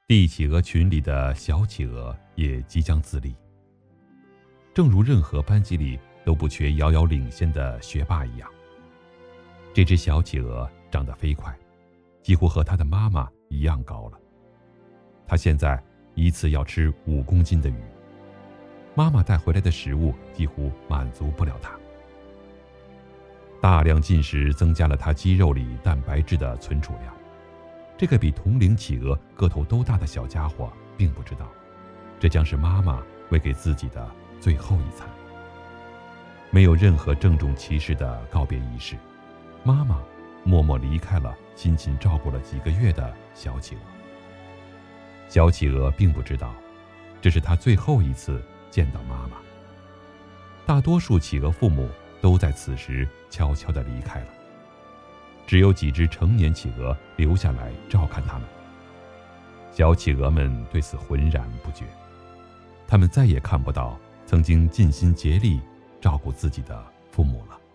帝企鹅群里的小企鹅也即将自立。正如任何班级里都不缺遥遥领先的学霸一样，这只小企鹅长得飞快，几乎和它的妈妈一样高了。它现在一次要吃5公斤的鱼，妈妈带回来的食物几乎满足不了它。大量进食增加了它肌肉里蛋白质的存储量。这个比同龄企鹅个头都大的小家伙并不知道，这将是妈妈喂给自己的最后一餐。没有任何郑重其事的告别仪式，妈妈默默离开了辛勤照顾了几个月的小企鹅。小企鹅并不知道，这是他最后一次见到妈妈。大多数企鹅父母都在此时悄悄地离开了，只有几只成年企鹅留下来照看它们。小企鹅们对此浑然不觉，他们再也看不到曾经尽心竭力照顾自己的父母了。